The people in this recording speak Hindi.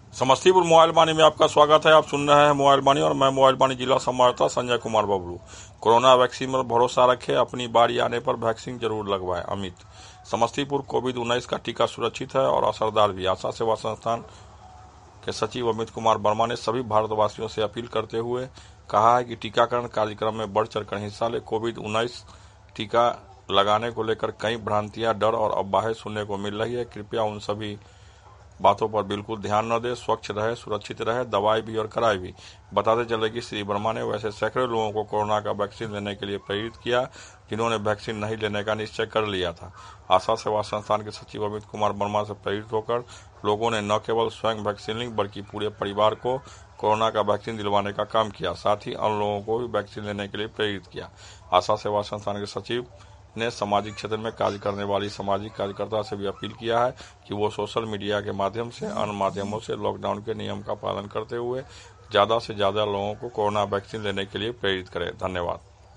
समस्तीपुर मोबाइल वाणी में आपका स्वागत है। आप सुन रहे हैं मोबाइल वाणी और मैं मोबाइल वाणी जिला संवाददाता संजय कुमार बबलू। कोरोना वैक्सीन पर भरोसा रखें, अपनी बारी आने पर वैक्सीन जरूर लगवाएं। अमित। समस्तीपुर कोविड-19 का टीका सुरक्षित है और असरदार भी। आशा सेवा संस्थान के सचिव अमित कुमार वर्मा ने सभी भारतवासियों से अपील करते हुए कहा है कि टीकाकरण कार्यक्रम में बढ़ चढ़कर हिस्सा ले। कोविड-19 टीका लगाने को लेकर कई भ्रांतियां, डर और अफवाहें सुनने को मिल रही है। कृपया उन सभी बातों पर बिल्कुल ध्यान न दे, स्वच्छ रहे, सुरक्षित रहे, दवाई भी और कराए भी। बताते चले कि श्री वर्मा ने वैसे सैकड़ों लोगों को कोरोना का वैक्सीन लेने के लिए प्रेरित किया जिन्होंने वैक्सीन नहीं लेने का निश्चय कर लिया था। आशा सेवा संस्थान के सचिव अमित कुमार वर्मा से प्रेरित होकर लोगों ने न केवल स्वयं वैक्सीन ली बल्कि पूरे परिवार को कोरोना का वैक्सीन दिलवाने का काम किया। साथ ही अन्य लोगों को भी वैक्सीन लेने के लिए प्रेरित किया। आशा सेवा संस्थान के सचिव ने सामाजिक क्षेत्र में कार्य करने वाली सामाजिक कार्यकर्ता से भी अपील किया है कि वो सोशल मीडिया के माध्यम से अन्य माध्यमों से लॉकडाउन के नियम का पालन करते हुए ज्यादा से ज्यादा लोगों को कोरोना वैक्सीन लेने के लिए प्रेरित करें। धन्यवाद।